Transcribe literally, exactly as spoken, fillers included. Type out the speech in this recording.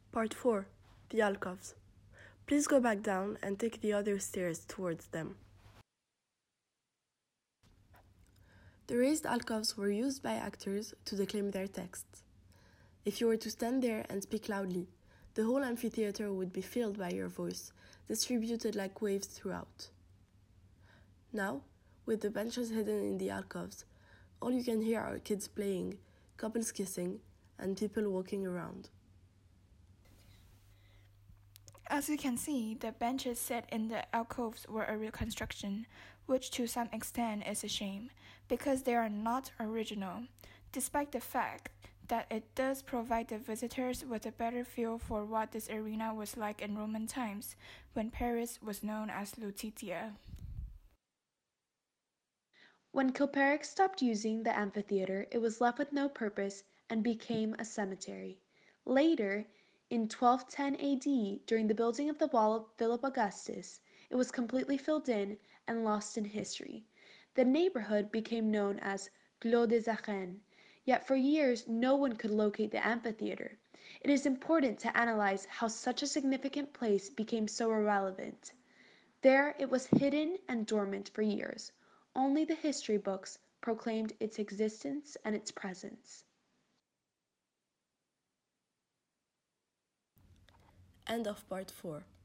Part four. The alcoves. Please go back down and take the other stairs towards them. The raised alcoves were used by actors to declaim their texts. If you were to stand there and speak loudly, the whole amphitheater would be filled by your voice, distributed like waves throughout. Now, with the benches hidden in the alcoves, all you can hear are kids playing, couples kissing, and people walking around. As you can see, the benches set in the alcoves were a reconstruction, which to some extent is a shame, because they are not original, despite the fact that it does provide the visitors with a better feel for what this arena was like in Roman times, when Paris was known as Lutetia. When Chilperic stopped using the amphitheater, it was left with no purpose and became a cemetery. Later, in twelve ten A D, during the building of the wall of Philip Augustus, it was completely filled in and lost in history. The neighborhood became known as Clos des Arènes, yet for years no one could locate the amphitheater. It is important to analyze how such a significant place became so irrelevant. There it was hidden and dormant for years. Only the history books proclaimed its existence and its presence. End of part four.